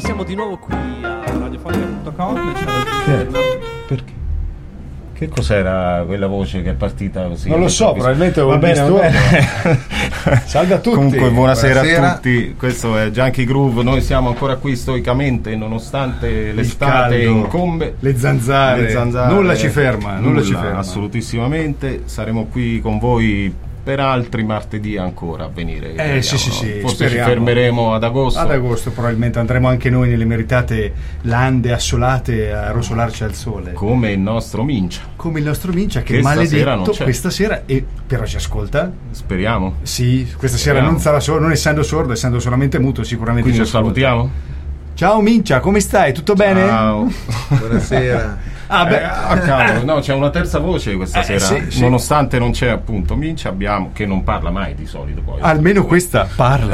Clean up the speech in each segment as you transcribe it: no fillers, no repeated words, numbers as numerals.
siamo di nuovo qui a radiofonica.com. Perché? Che cos'era quella voce che è partita così? Non lo so, probabilmente va bene. Salve a tutti. Comunque buonasera a tutti. Questo è Junkie Groove. Noi siamo ancora qui stoicamente nonostante l'estate incombe, le zanzare. Nulla ci ferma, nulla ci ferma. Assolutissimamente. Saremo qui con voi per altri martedì ancora a venire. Sì. Forse speriamo. ci fermeremo ad agosto. Ad agosto probabilmente andremo anche noi nelle meritate lande assolate a rosolarci al sole. Come il nostro Mincia. Che maledetto questa sera, e però ci ascolta. Speriamo. Sì, questa sera non sarà solo, non essendo sordo, essendo solamente muto, sicuramente. Quindi ci lo salutiamo. Ciao Mincia, come stai? Tutto bene? Ciao. Buonasera. Cavolo, no, c'è una terza voce questa sera, sì. Nonostante non c'è appunto Mincia, abbiamo, che non parla mai di solito poi. Almeno questa parla.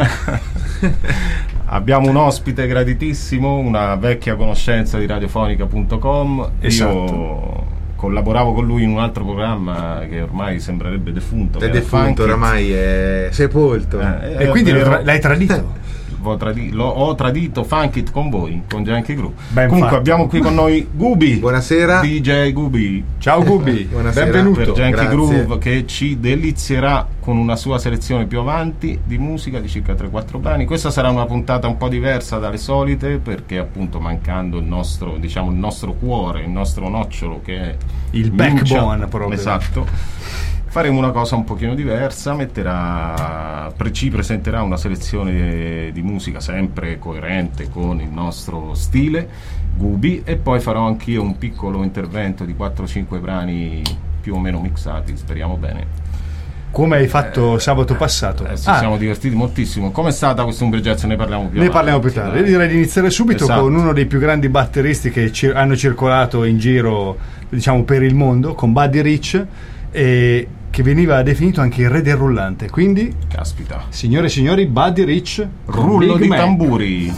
Abbiamo un ospite graditissimo, una vecchia conoscenza di radiofonica.com. Esatto. Io collaboravo con lui in un altro programma che ormai sembrerebbe defunto. È defunto, oramai è sepolto. E quindi l'hai tradito? Ho tradito Funk It con voi, con Junkie Groove. Ben Comunque fatto. abbiamo qui con noi Gubi. Buonasera. DJ Gubi. Ciao Gubi. Buonasera. Benvenuto. Per Junkie Grazie. Groove, che ci delizierà con una sua selezione più avanti di musica di circa 3-4 brani. Questa sarà una puntata un po' diversa dalle solite, perché appunto mancando il nostro cuore, il nostro nocciolo, che è il Mincia. backbone proprio. Esatto. Faremo una cosa un pochino diversa, ci presenterà una selezione di musica sempre coerente con il nostro stile, Gubi, e poi farò anch'io un piccolo intervento di 4-5 brani più o meno mixati, speriamo bene. Come hai fatto sabato passato? Ci siamo divertiti moltissimo. Com'è stata questa Umbria Jazz? Ne parliamo più tardi. Io direi di iniziare subito con uno dei più grandi batteristi che hanno circolato in giro, diciamo, per il mondo, con Buddy Rich, e che veniva definito anche il re del rullante. Quindi, caspita, signore e signori, Buddy Rich, rullo di tamburi.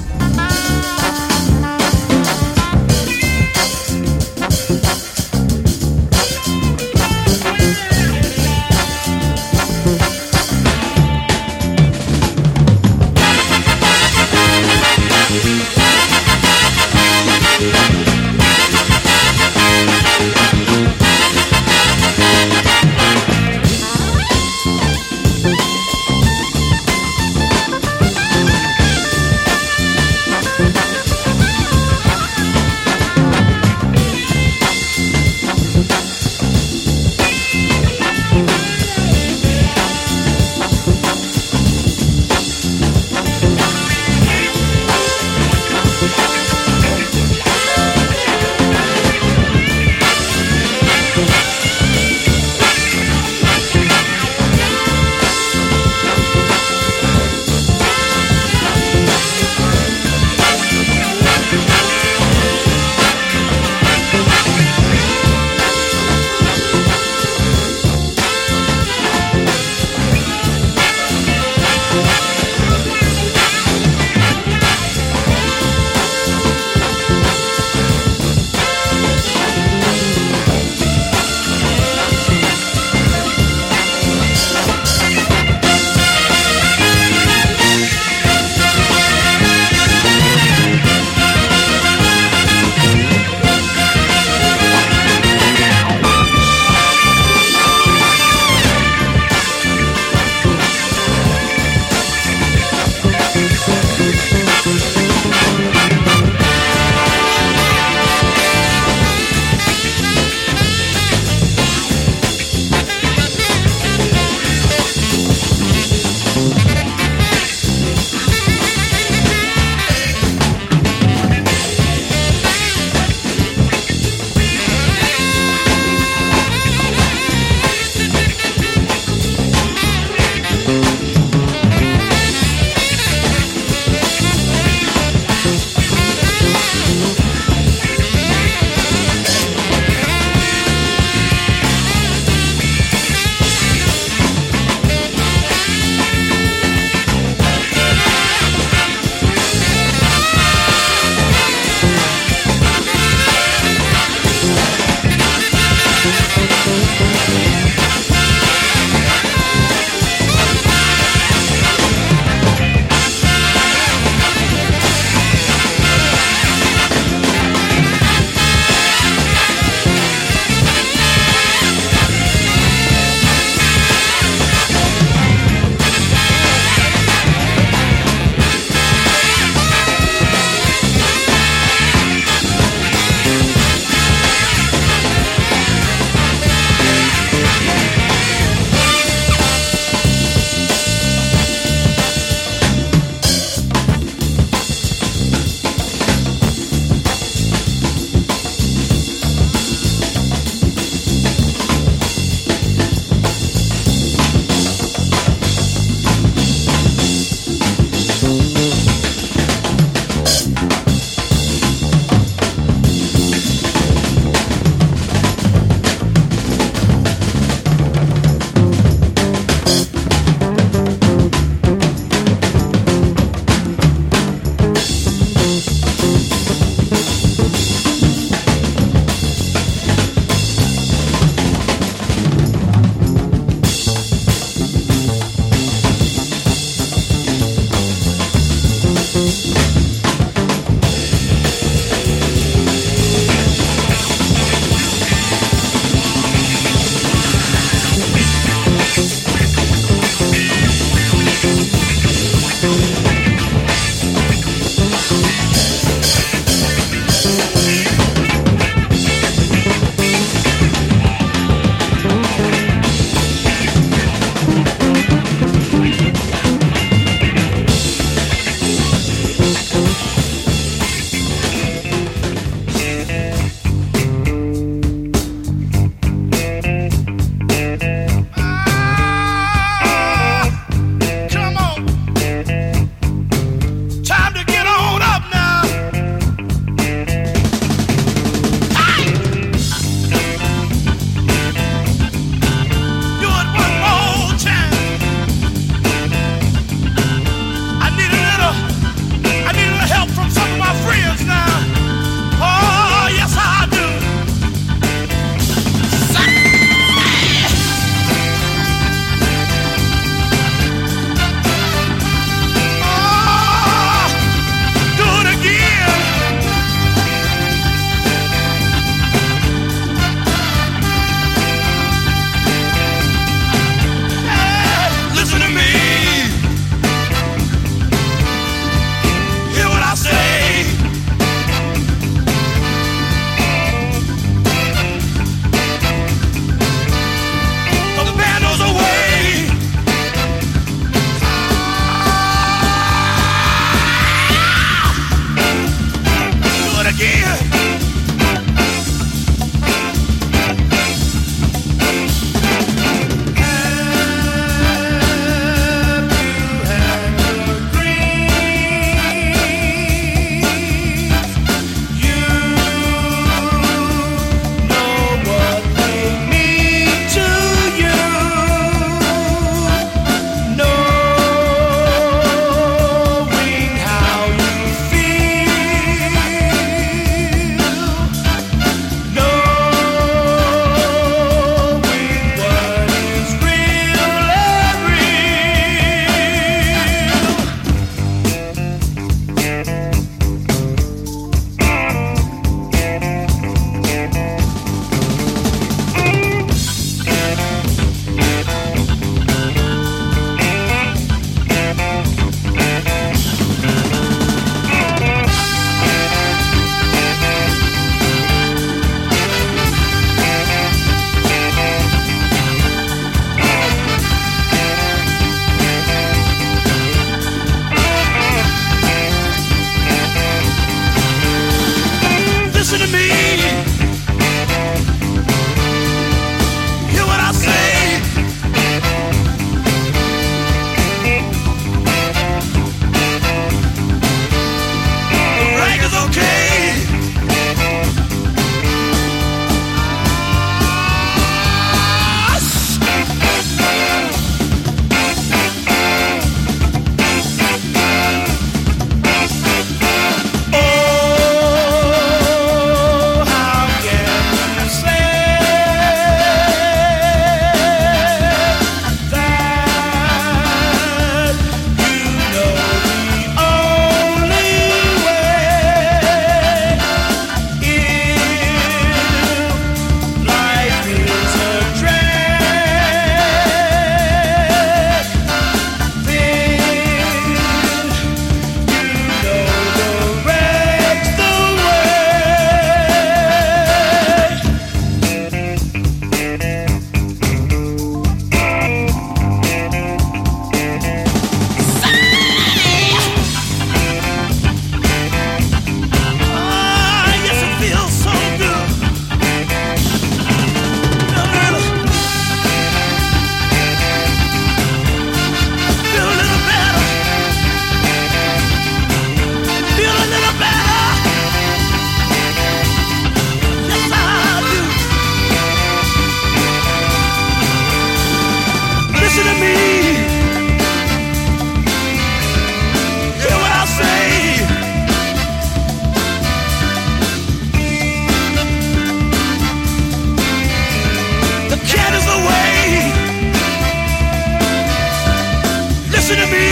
to me.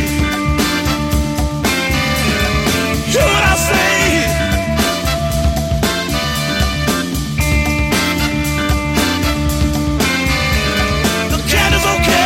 Hear what I say. The candle's okay.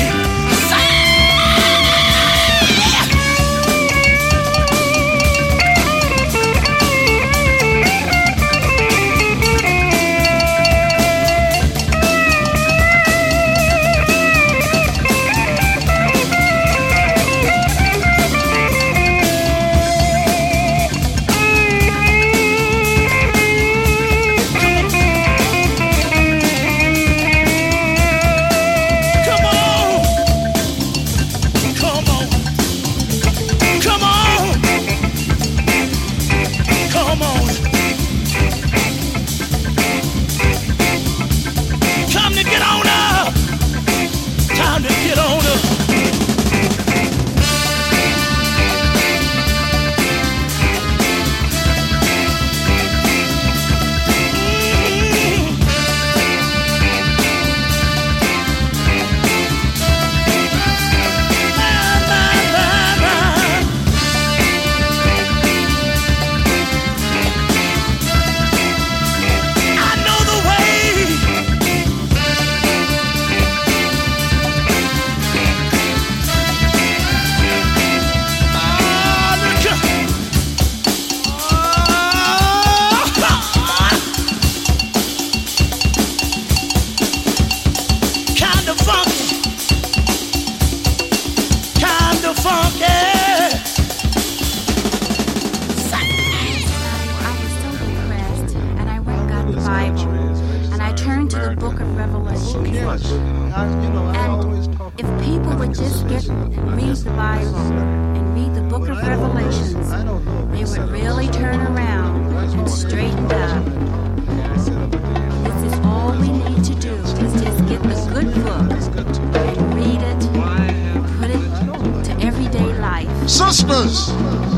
Sisters,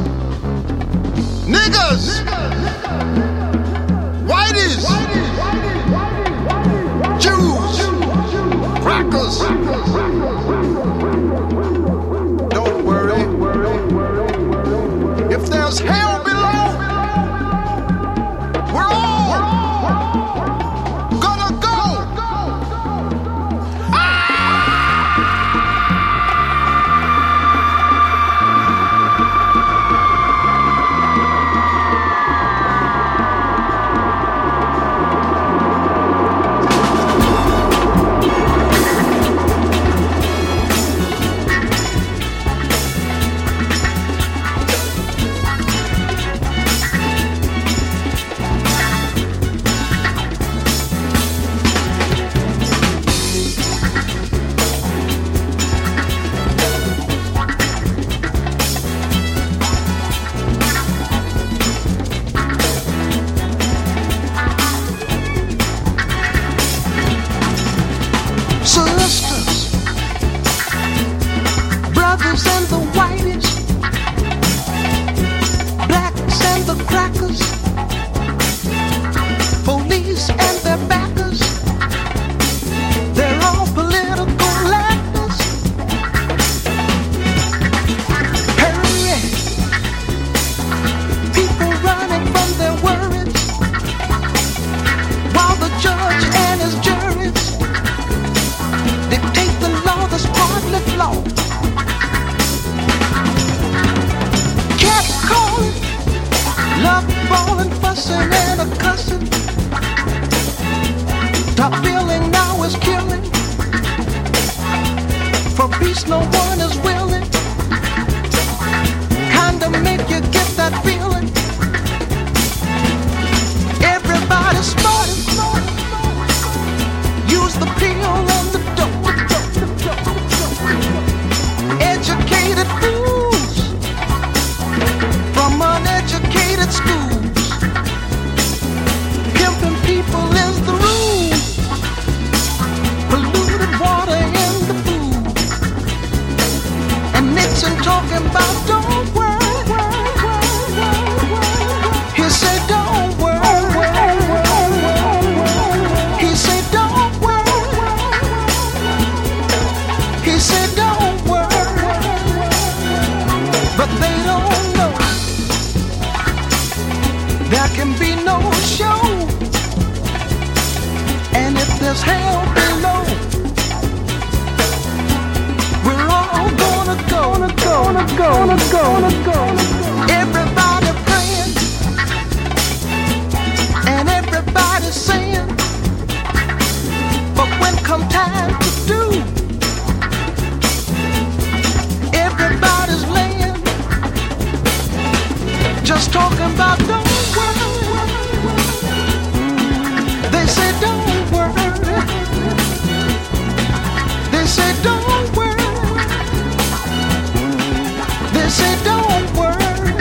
niggas, whiteys, Jews, crackers. Don't worry. If there's hell below, we're all gonna go. there can be no show. And if there's hell below, we're all gonna go. Everybody praying and everybody saying, but when come time to do, everybody's laying, just talking about don't worry. They say don't worry. They say don't worry. They say don't worry.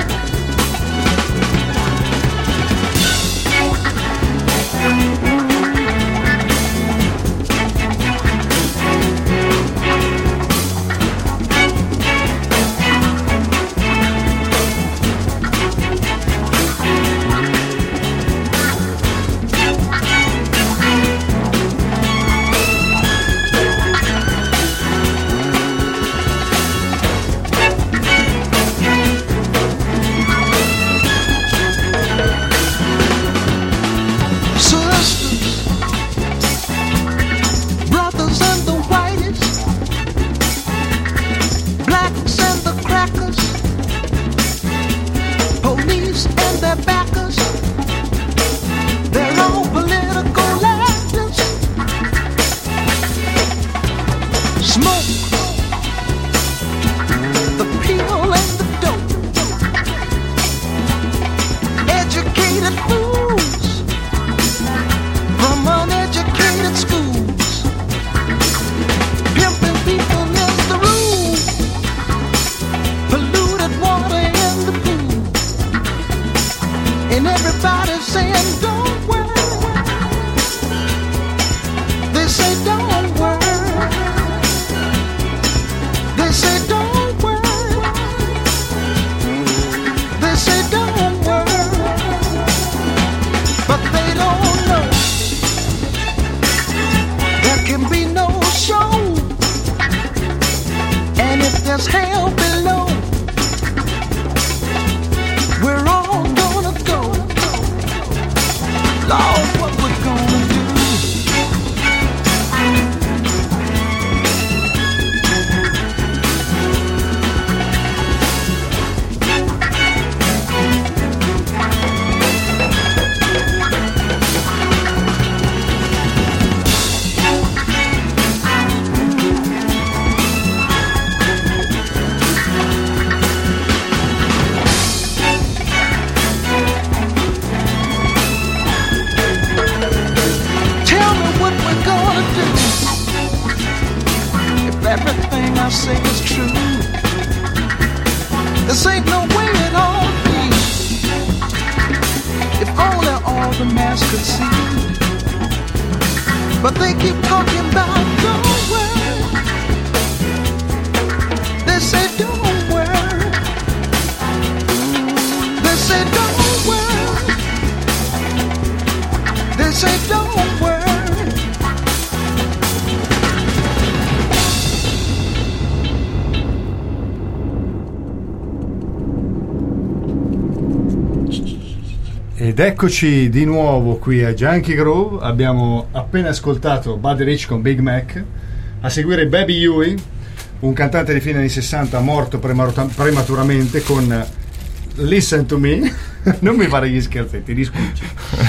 Ed eccoci di nuovo qui a Junkie Grove. Abbiamo appena ascoltato Buddy Rich con Big Mac, a seguire Baby Huey, un cantante di fine anni 60 morto prematuramente, con Listen to Me. Non mi fare gli scherzetti, discuci.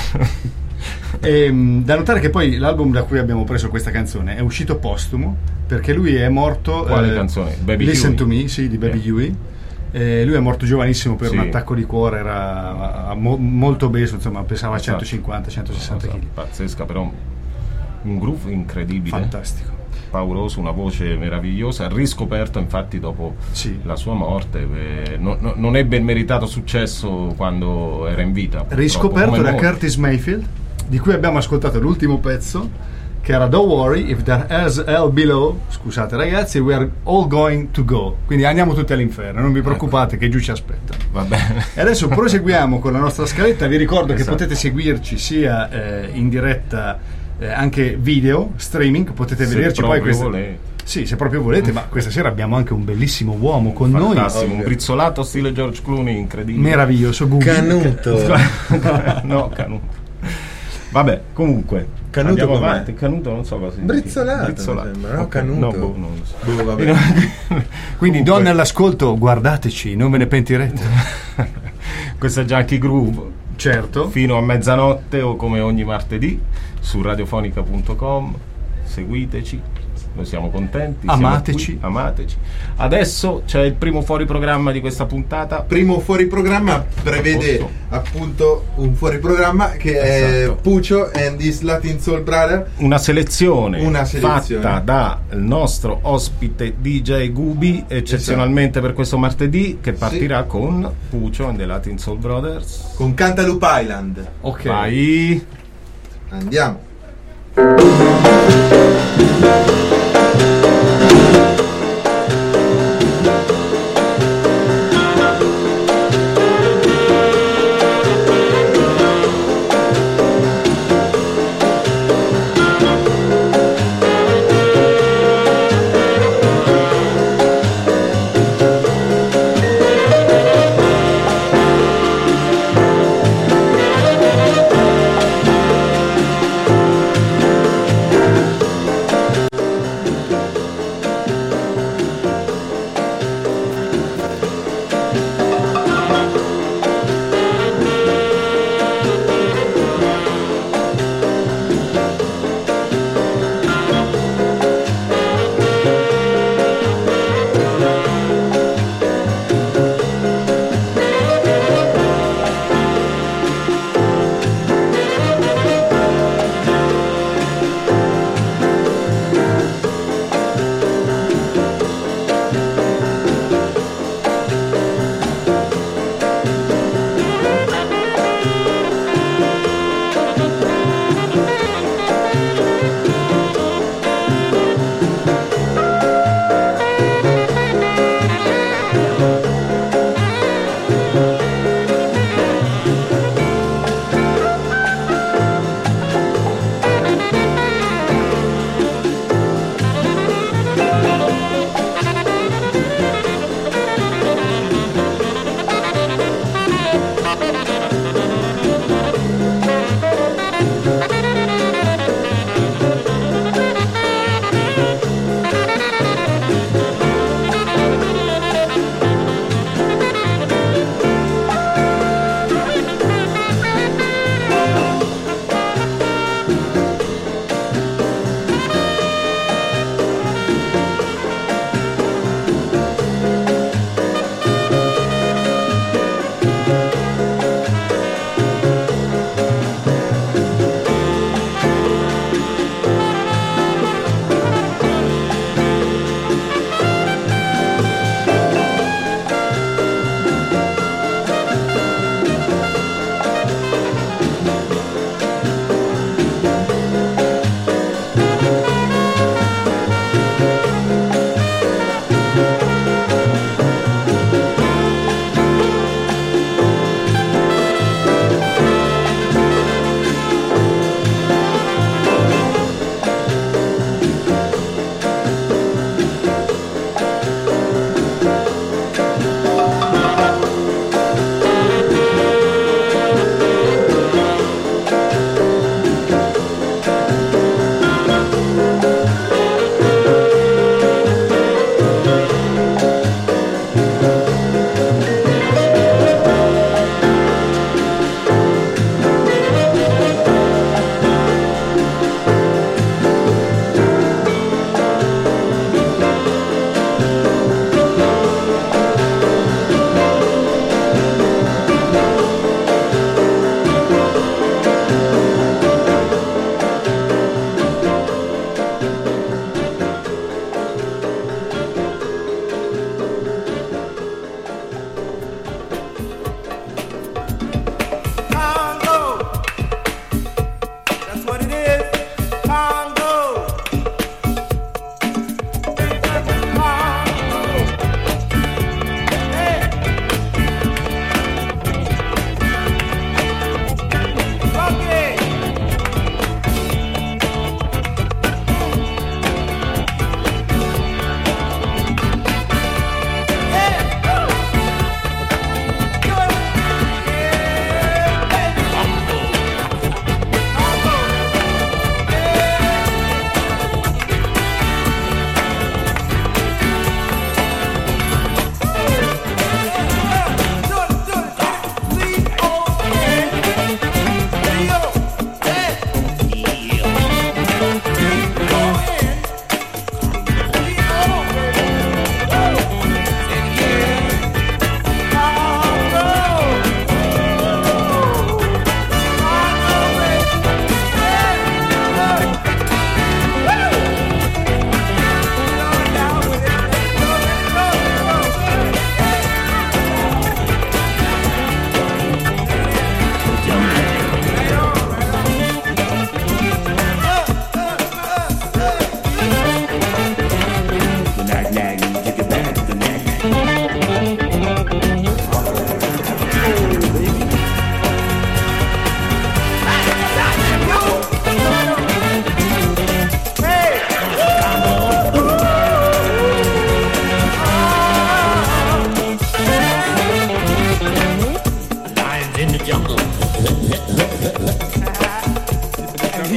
Da notare che poi l'album da cui abbiamo preso questa canzone è uscito postumo, perché lui è morto. Quale canzone? Baby Listen Huey? to Me, sì, di Baby Huey. Lui è morto giovanissimo per un attacco di cuore, era molto obeso, insomma, pesava 150-160 kg. Pazzesca, però un groove incredibile, fantastico, pauroso, una voce meravigliosa, riscoperto infatti dopo la sua morte. Non ebbe il meritato successo quando era in vita, riscoperto da Curtis Mayfield, di cui abbiamo ascoltato l'ultimo pezzo, che era Don't Worry If There's Hell Below. Scusate ragazzi, we are all going to go, quindi andiamo tutti all'inferno, non vi preoccupate, che giù ci aspetta. Va bene. E adesso proseguiamo con la nostra scaletta. Vi ricordo che potete seguirci sia in diretta, anche video streaming, potete vederci poi Sì, se proprio volete, ma questa sera abbiamo anche un bellissimo uomo con Fantastico, noi. un brizzolato stile George Clooney, incredibile. Meraviglioso, Gubi. Canuto. No, Canuto. Vabbè, comunque. Canuto andiamo com'è? avanti. Canuto non so cosa significa. Brizzolato, mi sembra, no? Ok, Canuto. no, non lo so. Boh, vabbè. Quindi donne all'ascolto, guardateci, non ve ne pentirete. Questa è Junkie Groove. Certo. Fino a mezzanotte o come ogni martedì su radiofonica.com. Seguiteci, noi siamo contenti. Amateci. Siamo qui, amateci. Adesso c'è il primo fuori programma di questa puntata. Primo fuori programma prevede Posto. appunto un fuori programma che Esatto. è Puccio and his Latin Soul Brother. Una selezione Selezione. fatta dal nostro ospite DJ Gubi, eccezionalmente per questo martedì, che partirà con Puccio and the Latin Soul Brothers. Con Cantaloupe Island. Ok. Vai. Andiamo.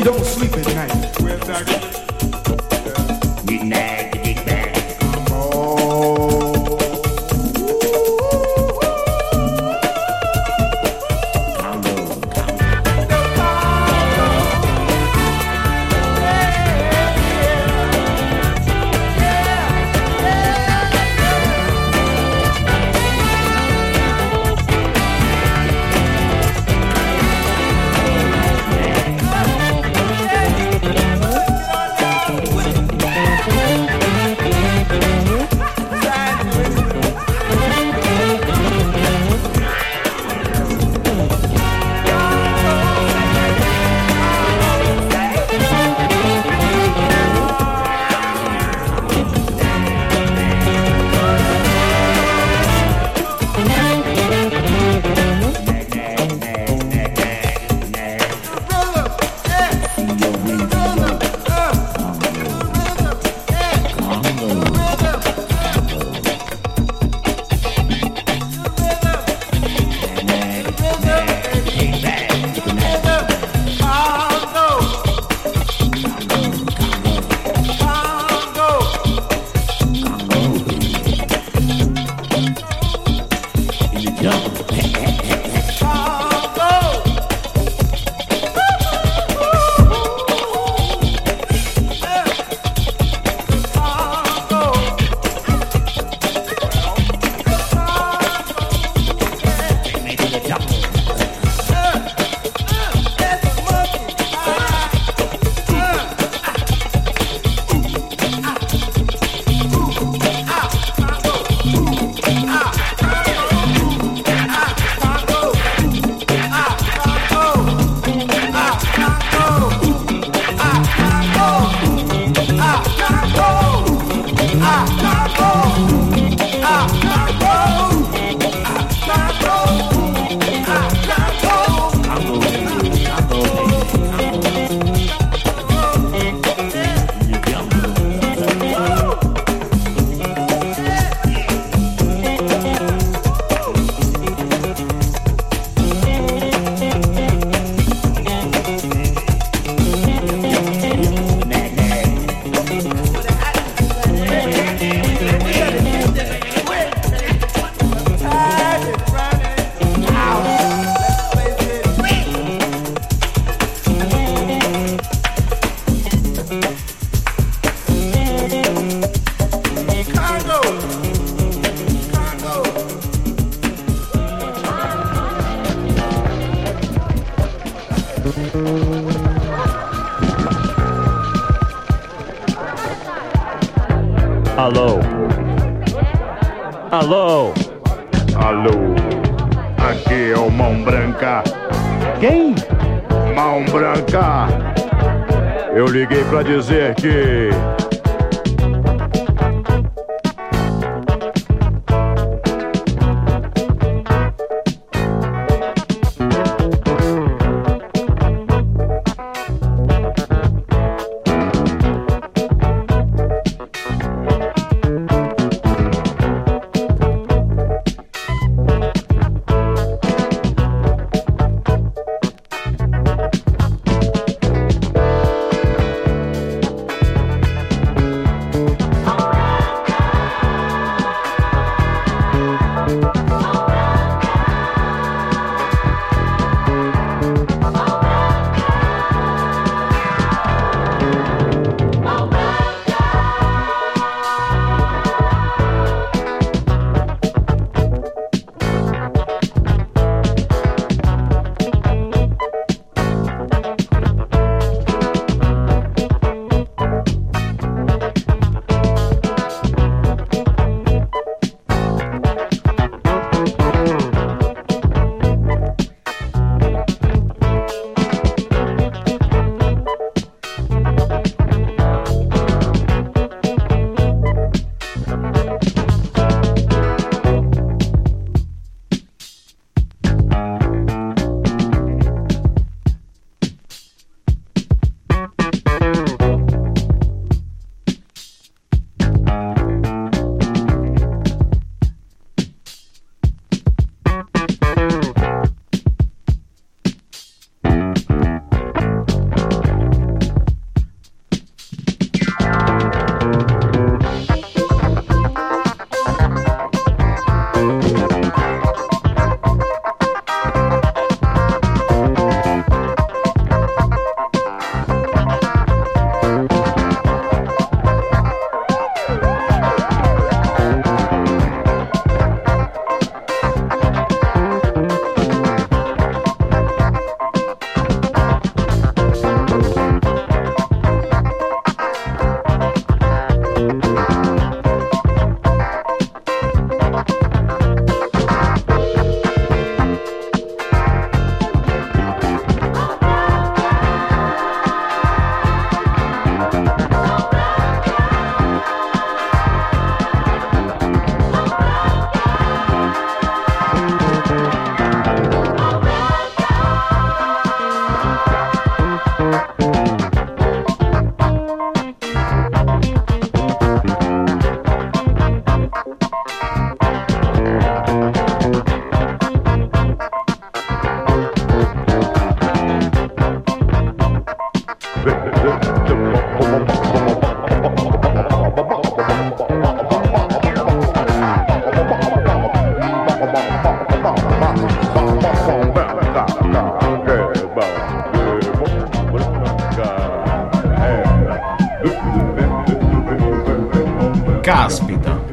don't sleep at night. Midnight, the big bang. Alô? Alô? Alô? Aqui é o Mão Branca. Quem? Mão Branca. Eu liguei pra dizer que...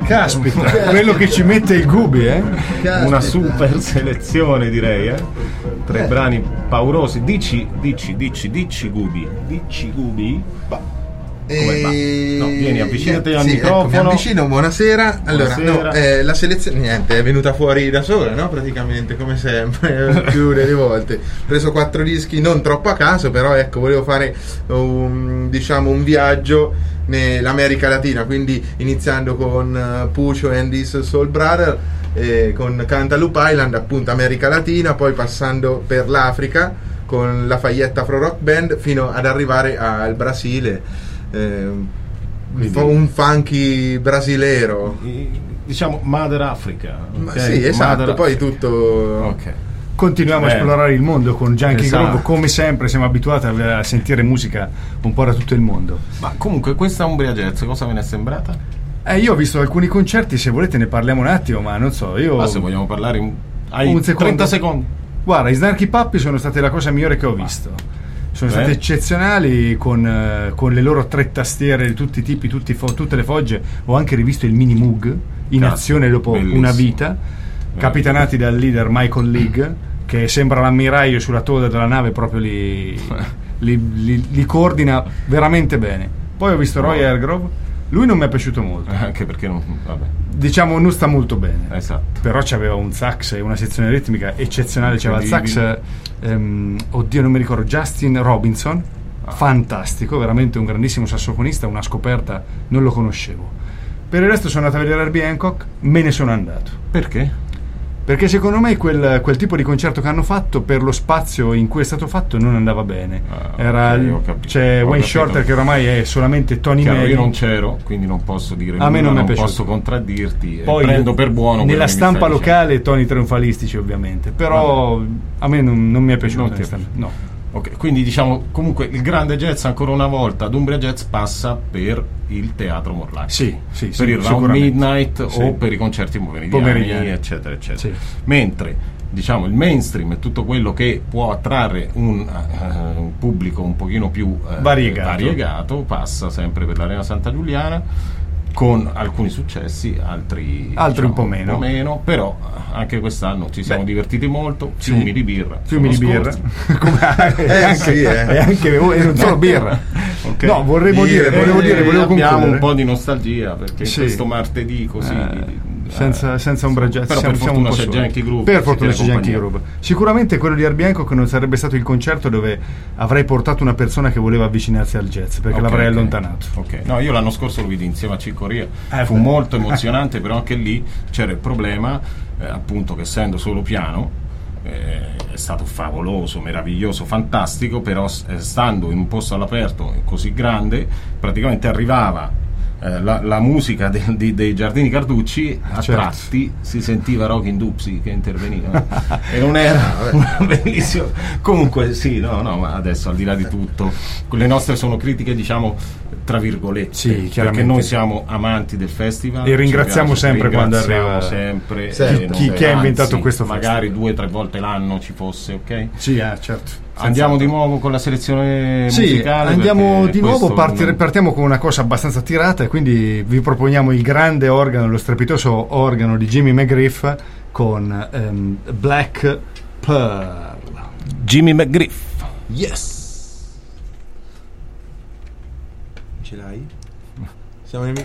Caspita, quello che ci mette il Gubi, Caspita. Una super selezione, direi, 3 brani paurosi. Dici Gubi. Dici Gubi? Come va? No, vieni, avvicinati al microfono. Ecco, mi avvicino, buonasera. Allora, Buonasera. la selezione, niente, è venuta fuori da sola, no? Praticamente, come sempre, più delle volte. Ho preso 4 dischi, non troppo a caso, però ecco, volevo fare un viaggio nell'America Latina, quindi iniziando con Pucho and his Soul Brother, con Cantaloupe Island, appunto America Latina, poi passando per l'Africa con la Fayette Afro Rock Band fino ad arrivare al Brasile. Un funky brasilero, diciamo Mother Africa, okay? Sì, esatto. Mother poi Africa. tutto Ok. Continuiamo a esplorare il mondo con Junkie Esatto. Groove, come sempre siamo abituati a sentire musica un po' da tutto il mondo. Ma comunque questa Umbria Jazz cosa ve ne è sembrata? Io ho visto alcuni concerti, se volete ne parliamo un attimo, ma non so, Ma se vogliamo parlare hai un secondo. 30 secondi. Guarda, i Snarky Puppy sono state la cosa migliore che ho visto. Sono state eccezionali con le loro 3 tastiere di tutti i tipi, tutte le fogge. Ho anche rivisto il Mini Moog in azione dopo bellissimo. una vita, capitanati dal leader Michael League, che sembra l'ammiraglio sulla toda della nave, proprio li coordina veramente bene. Poi ho visto Roy Hargrove, lui non mi è piaciuto molto, Anche perché vabbè. diciamo non sta molto bene. Esatto. Però c'aveva un sax e una sezione ritmica eccezionale. C'aveva il sax, oddio non mi ricordo, Justin Robinson, fantastico, veramente un grandissimo sassofonista, una scoperta, non lo conoscevo. Per il resto sono andato a vedere Herbie Hancock, me ne sono andato. Perché? Perché secondo me quel tipo di concerto che hanno fatto, per lo spazio in cui è stato fatto, non andava bene. C'è Wayne Shorter che oramai è solamente Tony Chiaro, May. io non c'ero, quindi non posso dire A me non mi è piaciuto. posso contraddirti. Poi prendo per buono quello nella che mi stampa stai locale toni trionfalistici ovviamente, però a me non mi è piaciuto. Non ti è onestamente. No. Ok, quindi diciamo comunque il grande jazz ancora una volta ad Umbria Jazz passa per il Teatro Morlacchi, Sì, per il Round sicuramente. Midnight Sì. o per i concerti pomeridiani, eccetera eccetera. Sì. Mentre diciamo il mainstream è tutto quello che può attrarre un pubblico un pochino più variegato, passa sempre per l'Arena Santa Giuliana, con alcuni successi, altri un po' meno. però anche quest'anno ci siamo divertiti molto, fiumi di birra. Fiumi di sono birra. scorsi. E anche e non solo birra. Okay. No, volevo abbiamo concludere. un po' di nostalgia perché Sì. questo martedì così senza Umbria Jazz però per fortuna c'è Junkie Groove, per fortuna c'è ci tiene Junkie Groove. Sicuramente quello di Herbie Hancock non sarebbe stato il concerto dove avrei portato una persona che voleva avvicinarsi al jazz, perché l'avrei allontanato. Ok, no, io l'anno scorso lo vidi insieme a Ciccoria, fu beh. molto emozionante, però anche lì c'era il problema appunto che essendo solo piano è stato favoloso, meraviglioso, fantastico, però stando in un posto all'aperto così grande praticamente arrivava la musica dei Giardini Carducci, a tratti si sentiva Rockin' Dupsy che interveniva e non era bellissimo. Comunque sì, no, ma adesso al di là di tutto le nostre sono critiche, diciamo tra virgolette, Sì, perché chiaramente. noi siamo amanti del festival E ringraziamo sempre quando arriva sempre chi ha inventato questo magari festival. 2-3 volte l'anno ci fosse, ok? Sì, certo. Andiamo di nuovo con la selezione musicale. Andiamo perché di nuovo, questo partiamo con una cosa abbastanza tirata e quindi vi proponiamo il grande organo, lo strepitoso organo di Jimmy McGriff con Black Pearl. Jimmy McGriff. Yes. Ce l'hai? Siamo nel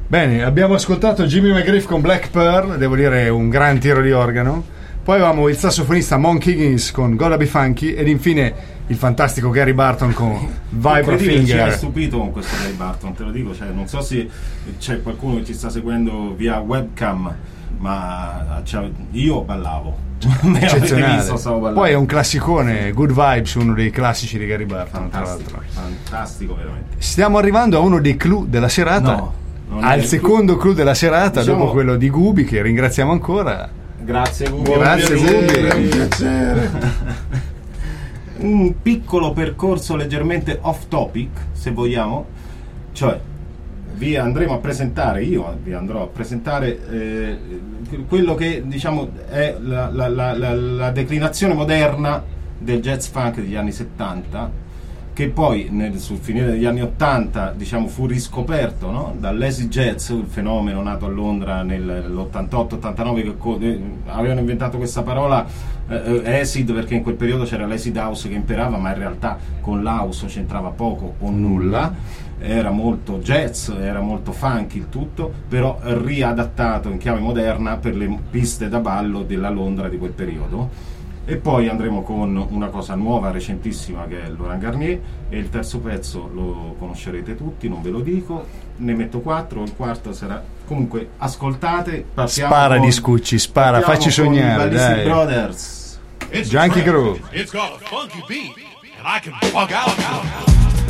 Bene, abbiamo ascoltato Jimmy McGriff con Black Pearl, devo dire un gran tiro di organo. Poi avevamo il sassofonista Monk Higgins con Gotta Be Funky ed infine il fantastico Gary Barton con Vibra Ci ha Finger. stupito con questo Gary Barton, te lo dico, cioè, non so se c'è qualcuno che ci sta seguendo via webcam, ma io ballavo. Me l'avete visto, stavo ballando. Poi è un classicone, Good Vibes, uno dei classici di Gary Barton, tra l'altro. Fantastico, veramente. Stiamo arrivando a uno dei clou della serata. No, non è al il secondo clou della serata, diciamo, dopo quello di Gubi, che ringraziamo ancora. Grazie Gubi. Grazie Gubi. Un piacere. Un piccolo percorso leggermente off topic, se vogliamo, cioè vi andremo a presentare, io vi andrò a presentare quello che diciamo è la declinazione moderna del jazz funk degli anni 70, che poi sul finire degli anni 80 diciamo fu riscoperto, no? Dall'acid jazz, il fenomeno nato a Londra nell'88-89, che avevano inventato questa parola acid perché in quel periodo c'era l'acid house che imperava, ma in realtà con l'house c'entrava poco o nulla, era molto jazz, era molto funky il tutto, però riadattato in chiave moderna per le piste da ballo della Londra di quel periodo. E poi andremo con una cosa nuova, recentissima, che è Laurent Garnier, e il terzo pezzo lo conoscerete tutti, non ve lo dico, ne metto 4, il quarto sarà... Comunque, ascoltate, Spara di Scucci, spara, facci sognare, dai. Brothers. Junkie Groove. It's got a funky beat, and I can bug out.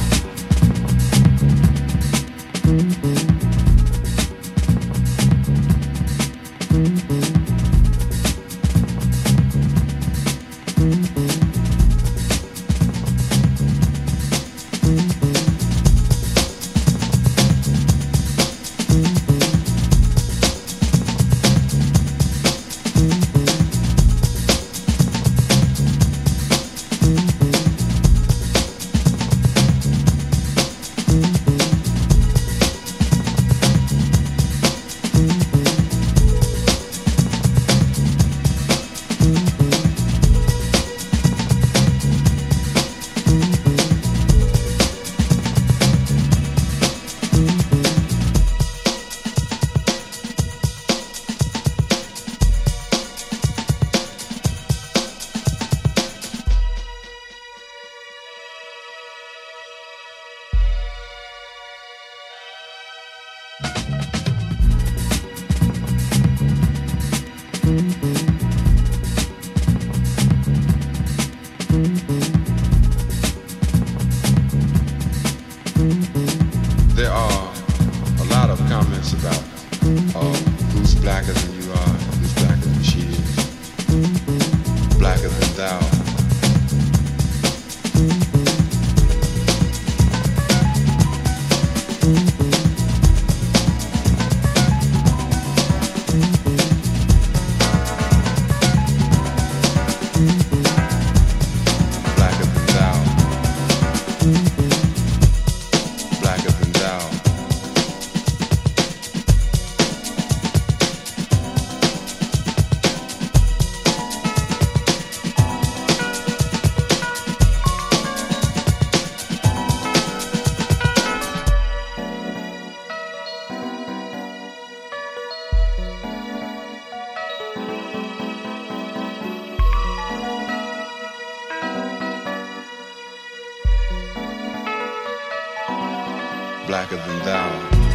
Blacker than thou.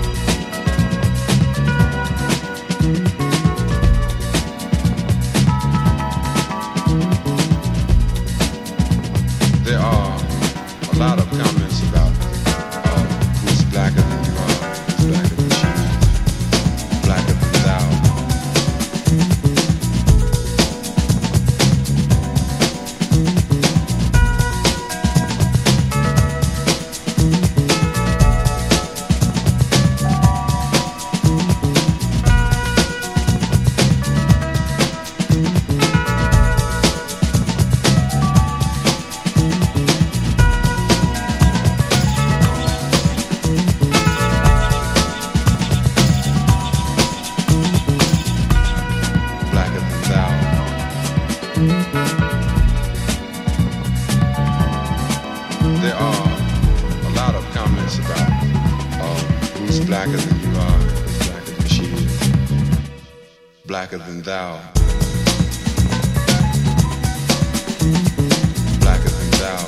There are a lot of comments about who's blacker than you are, who's blacker than she is, blacker than thou. There are a lot of comments about who's blacker than you are, who's blacker than thou. Blacker than thou.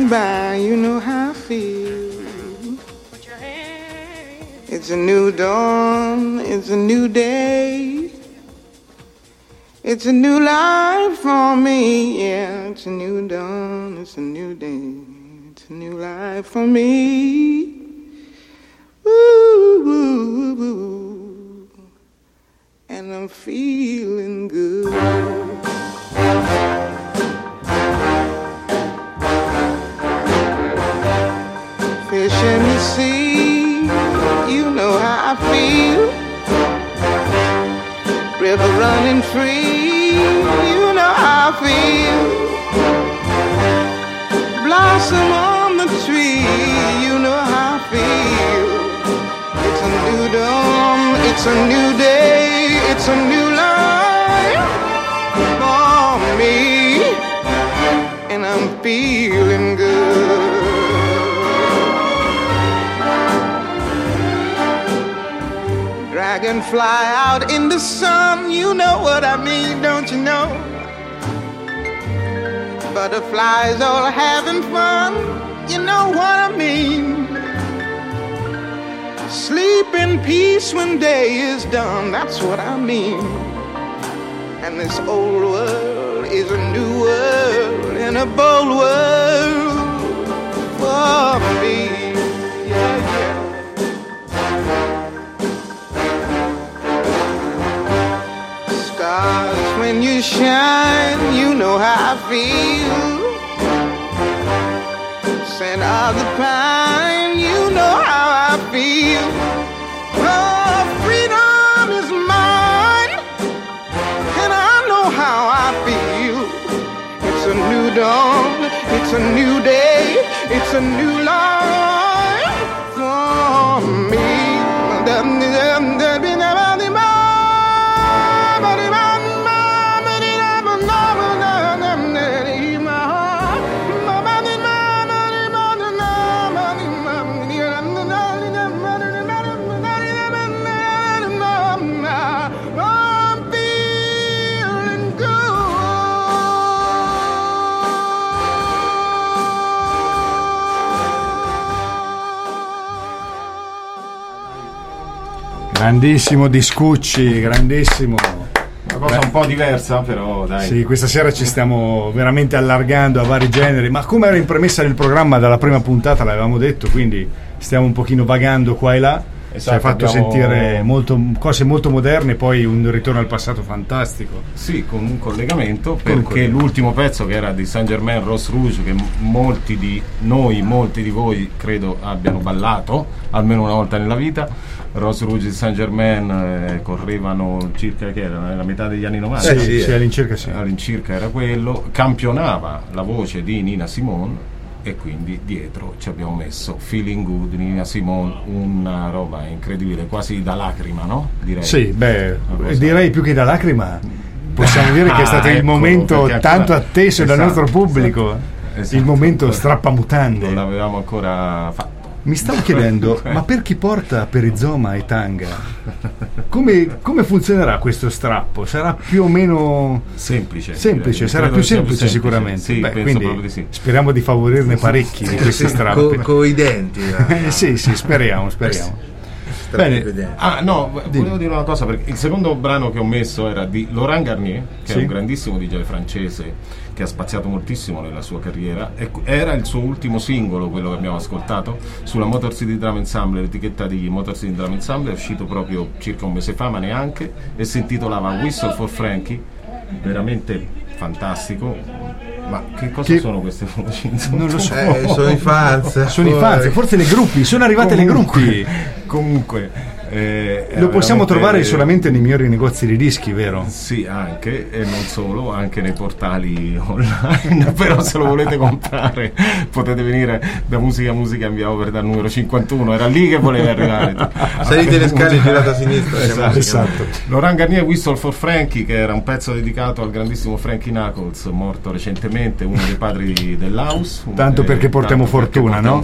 by, you know how I feel. It's a new dawn, it's a new day. It's a new life for me, yeah. It's a new dawn, it's a new day. It's a new life for me. Woo, woo, woo. And I'm feeling good. Fish in the sea, you know how I feel. River running free, you know how I feel. Blossom on the tree, you know how I feel. It's a new dawn, it's a new day, it's a new life for me, and I'm feeling good. Dragonfly out in the sun, you know what I mean, don't you know? Butterflies all having fun, you know what I mean. Sleep in peace when day is done, that's what I mean. And this old world is a new world, and a bold world for me. Yeah, yeah. Stars, when you shine, you know how I feel. Scent of the pine, you know how I feel. Oh, freedom is mine, and I know how I feel. It's a new dawn, it's a new day, it's a new life for me. Grandissimo Discucci, grandissimo. Una cosa un po' diversa, però dai. Sì, questa sera ci stiamo veramente allargando a vari generi, ma come era in premessa nel programma dalla prima puntata l'avevamo detto, quindi stiamo un pochino vagando qua e là. Esatto, ci hai fatto sentire cose molto moderne, poi un ritorno al passato fantastico. Sì, con un collegamento, perché l'ultimo pezzo, che era di Saint Germain Rose Rouge, che molti di voi credo abbiano ballato almeno una volta nella vita. Rose Rouge di Saint Germain correvano circa, che era nella metà degli anni 90. Sì, all'incirca sì. All'incirca era quello. Campionava la voce di Nina Simone, e quindi dietro ci abbiamo messo Feeling Good, Nina Simone, una roba incredibile, quasi da lacrima, no? Direi. Sì, direi più che da lacrima. Possiamo dire che è stato il momento tanto atteso dal nostro pubblico, il momento strappamutande. Non l'avevamo ancora fatto. Mi stavo chiedendo, ma per chi porta perizoma e tanga? Come funzionerà questo strappo? Sarà più o meno semplice, sarà più semplice sicuramente. Sì, quindi sì. Speriamo di favorirne parecchi di questi strappi. Con i denti. Sì, speriamo. Bene. Volevo dire una cosa, perché il secondo brano che ho messo era di Laurent Garnier, che è un grandissimo DJ francese che ha spaziato moltissimo nella sua carriera, e era il suo ultimo singolo, quello che abbiamo ascoltato, sulla Motor City Drum Ensemble, l'etichetta di Motor City Drum Ensemble, è uscito proprio circa un mese fa, ma neanche, e si intitolava Whistle for Frankie, veramente fantastico. Ma che cosa sono queste voci? Non lo so. Sono i fans. Forse le gruppi, sono arrivate le gruppi. Comunque lo possiamo trovare solamente nei migliori negozi di dischi, vero? Sì, anche, e non solo, anche nei portali online. Però se lo volete comprare potete venire da Musica in via Over dal numero 51, era lì che voleva arrivare. Salite le scale, girate a sinistra. Esatto. Laurent Garnier, Whistle for Frankie, che era un pezzo dedicato al grandissimo Frankie Knuckles, morto recentemente, uno dei padri dell'house. Tanto perché portiamo fortuna, no?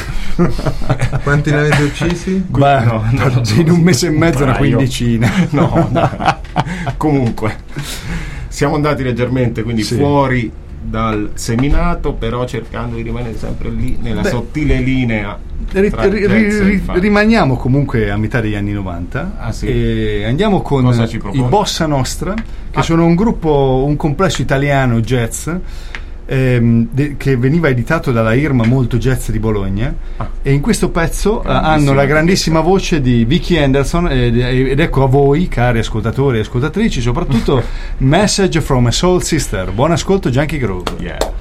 Quanti ne avete uccisi? In un mese e mezzo una quindicina. No. Comunque siamo andati leggermente fuori dal seminato, però cercando di rimanere sempre lì nella sottile linea. Rimaniamo comunque a metà degli anni 90 e andiamo con i Bossa Nostra, che sono un gruppo, un complesso italiano jazz che veniva editato dalla Irma Molto Jazz di Bologna, e in questo pezzo hanno la grandissima voce di Vicky Anderson ed ecco a voi, cari ascoltatori e ascoltatrici, soprattutto Message from a Soul Sister. Buon ascolto, Junkie Groove. Yeah.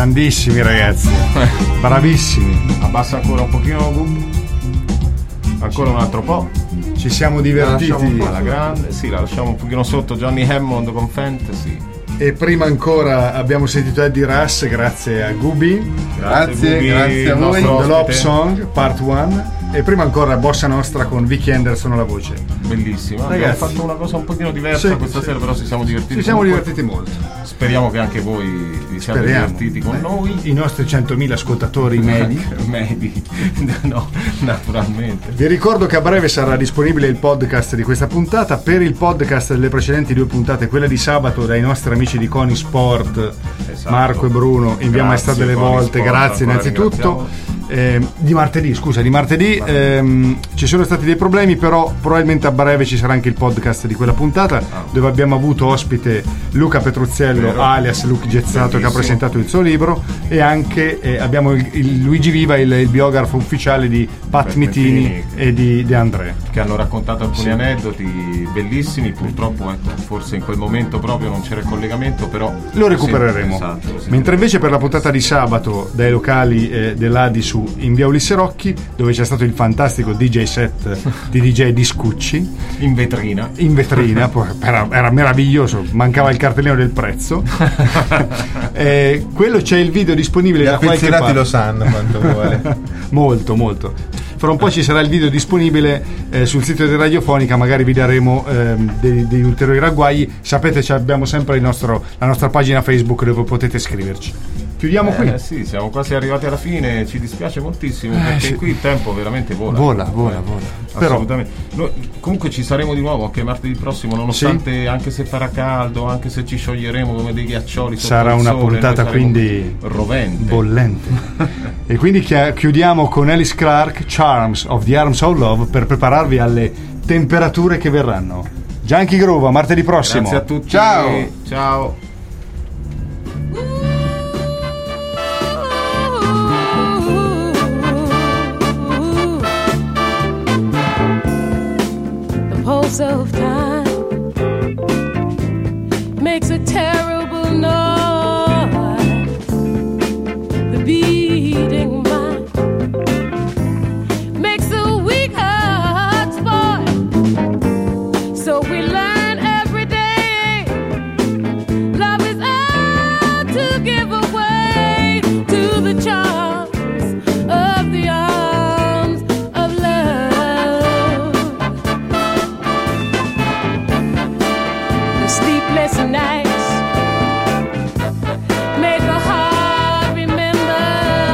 Grandissimi ragazzi, bravissimi. Abbassa ancora un pochino, ancora un altro po'. Ci siamo divertiti alla grande. Sì, la lasciamo un pochino sotto. Johnny Hammond con Fantasy. E prima ancora abbiamo sentito Eddie Russ, grazie a Gubi. Grazie a voi. The Love Song Part 1. E prima ancora Bossa Nostra con Vicky Anderson alla voce. Bellissima. Ragazzi, abbiamo fatto una cosa un pochino diversa questa sera, però ci siamo divertiti. Ci siamo divertiti molto. Speriamo che anche voi vi siate divertiti con noi. I nostri 100.000 ascoltatori medi. No, naturalmente. Vi ricordo che a breve sarà disponibile il podcast di questa puntata. Per il podcast delle precedenti 2 puntate, quella di sabato dai nostri amici di Coni Sport, esatto. Marco e Bruno, in via Maestà delle Volte, Sport, grazie innanzitutto. Di martedì ci sono stati dei problemi, però probabilmente a breve ci sarà anche il podcast di quella puntata, dove abbiamo avuto ospite Luca Petruzzello, alias Luke Gezzato, che ha presentato il suo libro, e anche abbiamo il Luigi Viva, il biografo ufficiale di Pat Mitini e di De André, che hanno raccontato alcuni aneddoti bellissimi. Purtroppo forse in quel momento proprio non c'era il collegamento, però lo recupereremo. Esatto. Mentre invece per la puntata di sabato dai locali dell'Adi su in via Ulisse Rocchi, dove c'è stato il fantastico DJ set di DJ Discucci in vetrina era meraviglioso, mancava il cartellino del prezzo. Quello c'è il video disponibile da qualche parte. Lo sanno quanto vuole. molto. Fra un po' ci sarà il video disponibile sul sito di Radiofonica, magari vi daremo degli ulteriori ragguagli. Sapete, abbiamo sempre la nostra pagina Facebook dove potete scriverci. Chiudiamo qui. Sì, siamo quasi arrivati alla fine, ci dispiace moltissimo perché qui il tempo veramente vola. Assolutamente. Però comunque ci saremo di nuovo anche martedì prossimo, nonostante anche se farà caldo, anche se ci scioglieremo come dei ghiaccioli sotto sarà il una sole, puntata quindi rovente, bollente. E quindi chiudiamo con Alice Clark, Charms of the Arms of Love, per prepararvi alle temperature che verranno. Junkie Groove, a martedì prossimo. Grazie a tutti. Ciao. Of time makes a terrible noise. The beating mind makes a weak heart spoil. So we learn every day love is out to give away to the charms of the arms of love. Sleepless nights make a heart remember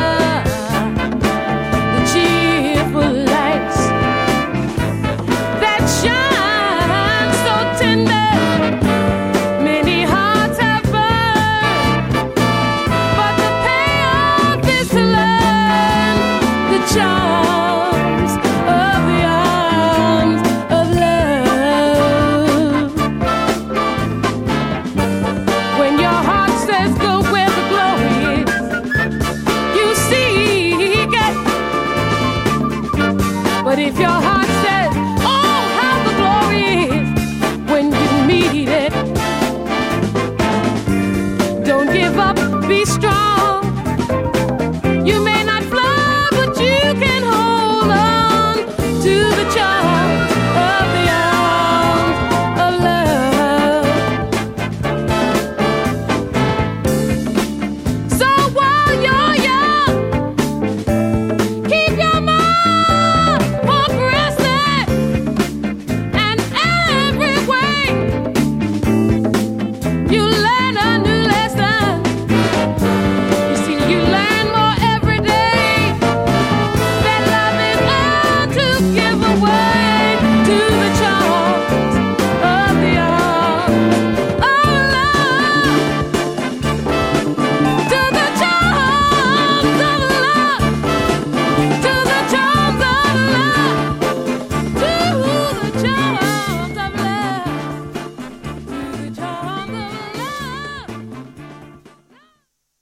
the cheerful lights that shine so tender. Many hearts have burned, but the payoff is to learn the charms of the arms of love. When your heart says go where the glory is, you seek it. But if your heart says, oh, how the glory is when you meet it, don't give up, be strong.